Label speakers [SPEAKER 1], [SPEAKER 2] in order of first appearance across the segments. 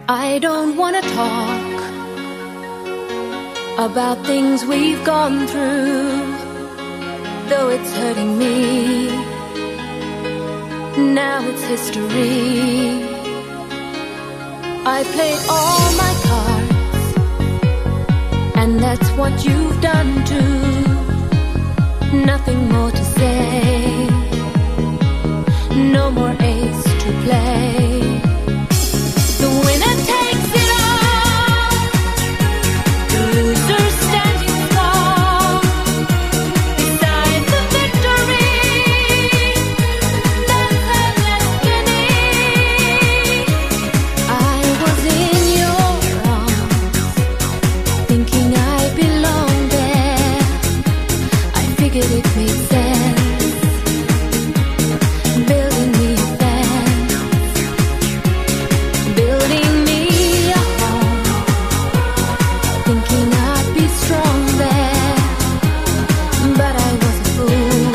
[SPEAKER 1] I don't wanna talk about things we've gone through, though it's hurting me. Now it's history. I played all my cards, and that's what you've done too. Nothing more to say, no more ace to play. The winner takes it all, the loser standing strong beside the victory. That's her destiny. I was in your arms, thinking I belonged there. I figured it made sense, building me a fence, building me a home, thinking I'd be strong there. But I was a fool,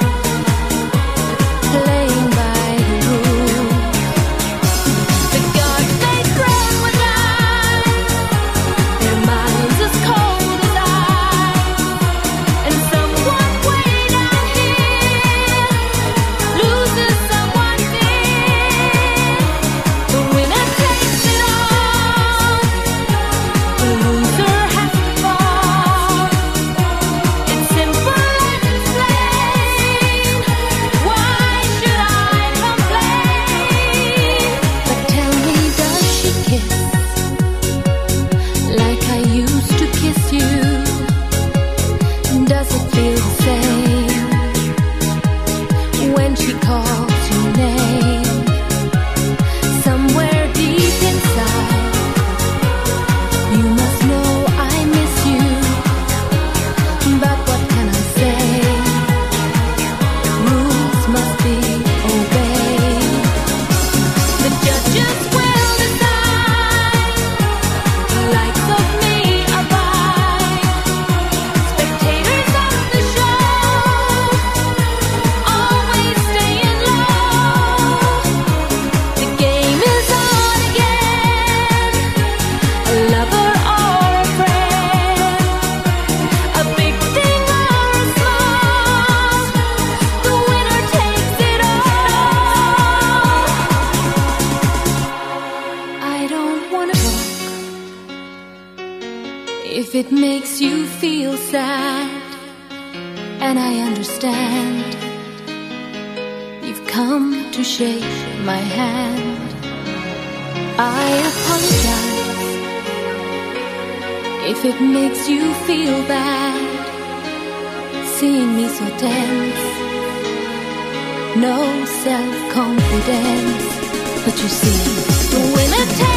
[SPEAKER 1] playing by the rules. The gods they thrown were dice, their minds as cold as ice. And someone way down here loses someone dear. The winner takes it all, the loser has to fall. It's simple and it's plain. Why should I complain? But tell me, does she kiss like I used to kiss you? Does it feel the same when she calls your name? Somewhere deep inside, you must know I miss you. But what can I say? Rules must be obeyed. The judges will decide, the likes of me abide. Spectators of the show, always staying low. The game is on again, a lover or a friend, a big thing or a small, the winner takes it all. I don't wanna talk if it makes you feel sad, and I understand. You've come to shake my hand. I apologize if it makes you feel bad, seeing me so tense, no self-confidence. But you see, the winner takes